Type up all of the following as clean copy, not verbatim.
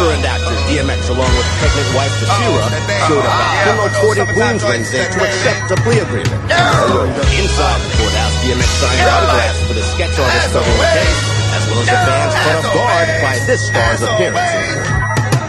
rapper and actor DMX, along with pregnant wife Tashira, showed up at Kimmel Court in Queens Wednesday to accept a plea agreement. Inside the courthouse, DMX signed autographs for the sketch artist covering the case, as well as the fans caught off guard by this star's appearance.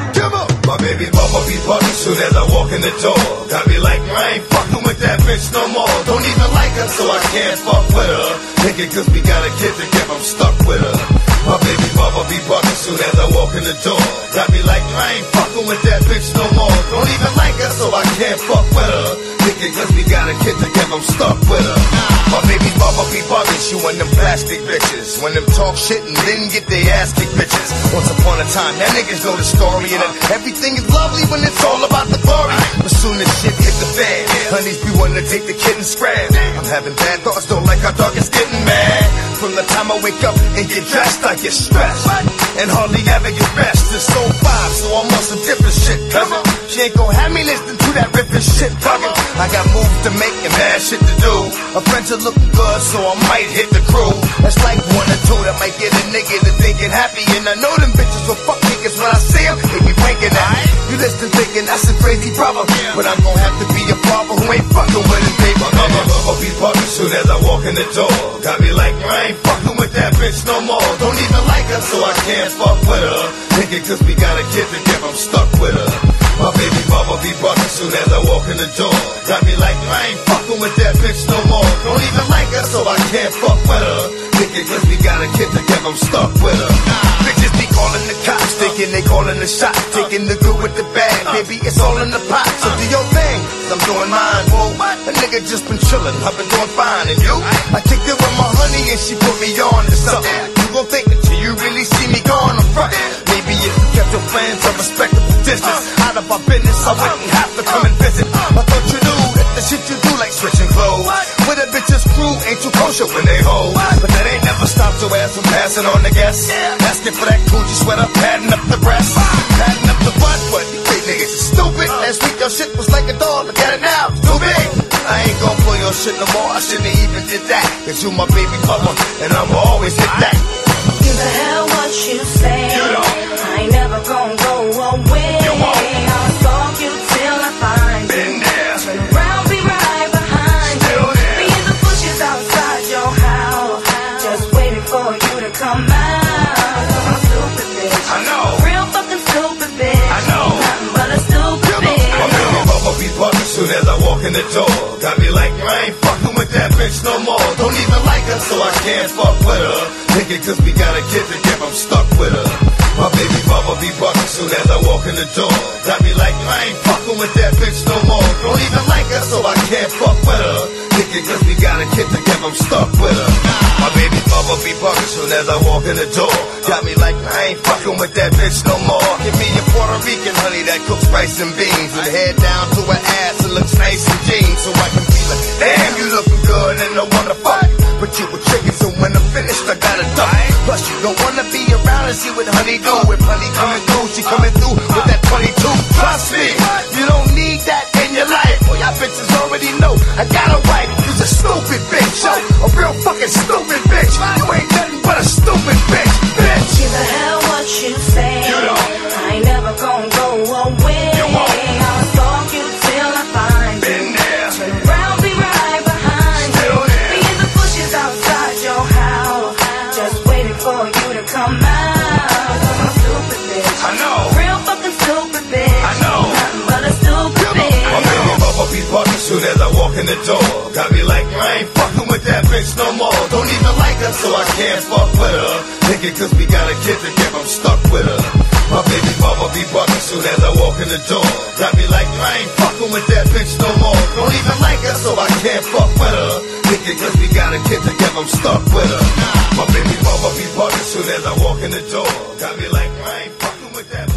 My baby mama be bugging soon as I walk in the door. Got me like, I ain't fucking with that bitch no more. Don't even like her, so I can't fuck with her. Thinking cause we got a kid together, I'm stuck with her. My baby mama be bugging soon as I walk in the door. Got me like, I ain't fucking with that bitch no more. Don't even like her, so I can't fuck with her. Thinking cause we got a kid together, I'm stuck with her. My baby mama be bugging, she one them plastic bitches. When them talk shit and then get their ass kicked bitches. Once upon a time, that niggas know the story. And everything is lovely when it's all about the glory. But soon as shit hit the fan, honeys be wanting to take the kid and scram. I'm having bad thoughts, don't like how dark it's getting mad. From the time I wake up and get dressed, I get stressed and hardly ever get rest. It's so 5, so I'm on some different shit. Come on, she ain't gon' have me listening to that ripping shit. I got moves to make and mad shit to do. My friends are looking good, so I might hit the crew. That's like 1 or 2 that might get a nigga to thinking happy. And I know them bitches will fuck niggas when I see them. They be winking at me. You listen thinking that's a crazy problem, but I'm gon' have to be a father who ain't fucking with his baby. I'll be bugging soon as I walk in the door. Got me like, I ain't fucking with that bitch no more. Don't even like her, so I can't fuck with her. Thinking cause we got a kid together, I'm stuck with her. My baby mama be bugging soon as I walk in the door. Got me like, I ain't fucking with that bitch no more. Don't even like her, so I can't fuck with her. Thinking cause we got a kid together, I'm stuck with her. Bitches be calling the cops, thinking they calling the shot. Taking the good with the bad, baby, it's all in the pot. So do your thing, I'm doing mine. Whoa, a nigga just been chillin', I've been doing fine. And you? I kicked it with my honey and she put me on to something. You gon' think until you really see me going in front. Maybe if you kept your plans a respectable distance out of our business, I wouldn't have to come and visit. I thought you knew that the shit you do like switching clothes with a bitch's crew ain't too kosher when they hold. But that ain't never stopped your ass from passing on the guests. Asking for that Gucci sweater, padding up the breast, padding up the butt. But you think niggas is stupid. Last week your shit was like a doll, look at it now, it's too big. I ain't gon' pull your shit no more, I shouldn't even did that. Cause you my baby mama, and I'ma always hit that. You the hell what you say. You know I ain't never gon' go away. You won't. I'll stalk you till I find Been you. there, Turn around, be right behind still you. there. Be in the bushes outside your house, just waiting for you to come out. I'm stupid bitch. I know. Real fucking stupid bitch. I know. Nothing but a stupid bitch. My baby mama be bugging soon as I walk in the door. Got me like, I ain't fucking with that bitch no more. Don't even like her, so I can't fuck with her. Thinking cause we got a kid together, I'm stuck with her. My baby mama be bugging soon as I walk in the door. Got me like, I ain't fucking with that bitch no more. Don't even like her, so I can't fuck with her. Thinking cause we got a kid together, I'm stuck with her. My baby mama be bugging soon as I walk in the door. Got me like, I ain't fucking with that bitch no more. Give me a Puerto Rican honey that cooks rice and beans, with head down to her ass and looks nice in jeans, so I can be like, damn, you looking good and I wanna fuck. But you a chicken, so when I'm finished, I gotta die. Plus, you don't wanna be around and see what honey do. If honey coming through, she coming through with that 22. Trust me, you don't need that in your life. Well, y'all bitches already know I got a wife. You's a stupid bitch, yo. A real fucking stupid bitch. You ain't nothing but a stupid bitch, bitch. You the hell what you say. You know I ain't never gon' go away. You won't. I'll stalk you till I find you. Been there, Turn around, be right behind you. still there. Be in the bushes outside your house, just waiting for you to come out. I'm stupid bitch. I know. Real fucking stupid bitch. I know. Nothing but a stupid bitch. My baby mama be bugging soon as I walk in the door. Got me like, I ain't fucking with that bitch no more. Don't even like her, so I can't fuck with her. Thinking cause we got a kid together, I'm stuck with her. My baby mama be bugging soon as I walk in the door. Got me like, I ain't fucking with that bitch no more. Don't even like her, so I can't fuck with her. Thinking cause we got a kid together, I'm stuck with her. My baby mama be bugging soon as I walk in the door. Got me like, I ain't fucking with that bitch.